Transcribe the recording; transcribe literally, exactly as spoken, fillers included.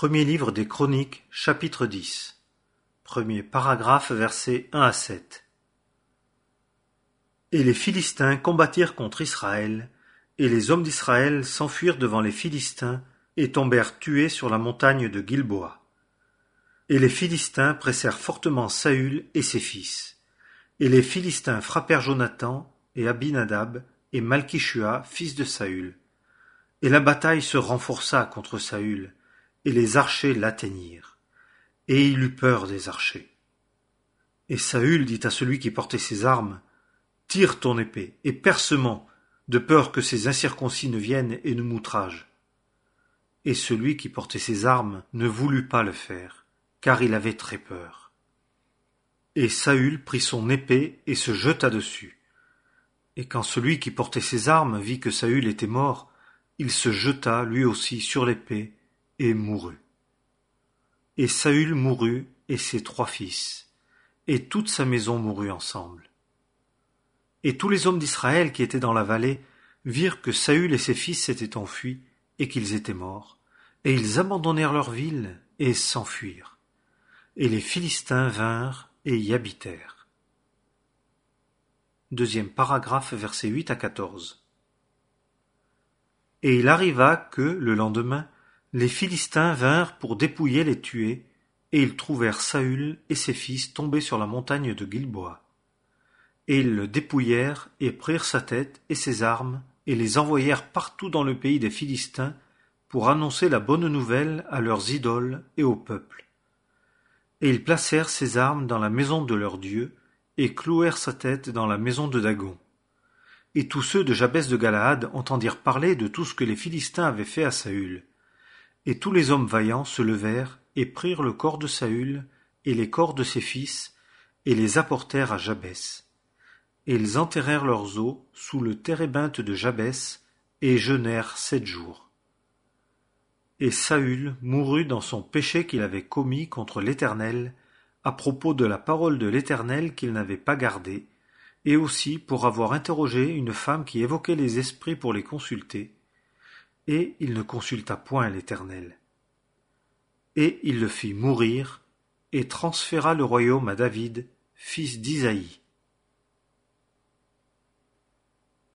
Premier livre des Chroniques, chapitre dix. Premier paragraphe, versets un à sept. Et les Philistins combattirent contre Israël, et les hommes d'Israël s'enfuirent devant les Philistins, et tombèrent tués sur la montagne de Gilboa. Et les Philistins pressèrent fortement Saül et ses fils. Et les Philistins frappèrent Jonathan, et Abinadab, et Malchishua, fils de Saül. Et la bataille se renforça contre Saül, et les archers l'atteignirent. Et il eut peur des archers. Et Saül dit à celui qui portait ses armes, « Tire ton épée, et perce-moi, de peur que ces incirconcis ne viennent et ne m'outragent. » Et celui qui portait ses armes ne voulut pas le faire, car il avait très peur. Et Saül prit son épée et se jeta dessus. Et quand celui qui portait ses armes vit que Saül était mort, il se jeta lui aussi sur l'épée et mourut. Et Saül mourut et ses trois fils, et toute sa maison mourut ensemble. Et tous les hommes d'Israël qui étaient dans la vallée virent que Saül et ses fils s'étaient enfuis et qu'ils étaient morts, et ils abandonnèrent leur ville et s'enfuirent. Et les Philistins vinrent et y habitèrent. Deuxième paragraphe, versets huit à quatorze. Et il arriva que, le lendemain, les Philistins vinrent pour dépouiller les tués, et ils trouvèrent Saül et ses fils tombés sur la montagne de Gilboa. Et ils le dépouillèrent et prirent sa tête et ses armes, et les envoyèrent partout dans le pays des Philistins pour annoncer la bonne nouvelle à leurs idoles et au peuple. Et ils placèrent ses armes dans la maison de leur Dieu, et clouèrent sa tête dans la maison de Dagon. Et tous ceux de Jabès de Galaad entendirent parler de tout ce que les Philistins avaient fait à Saül. Et tous les hommes vaillants se levèrent et prirent le corps de Saül et les corps de ses fils, et les apportèrent à Jabès. Et ils enterrèrent leurs os sous le térébinthe de Jabès, et jeûnèrent sept jours. Et Saül mourut dans son péché qu'il avait commis contre l'Éternel, à propos de la parole de l'Éternel qu'il n'avait pas gardée, et aussi pour avoir interrogé une femme qui évoquait les esprits pour les consulter, et il ne consulta point l'Éternel. Et il le fit mourir, et transféra le royaume à David, fils d'Isaïe.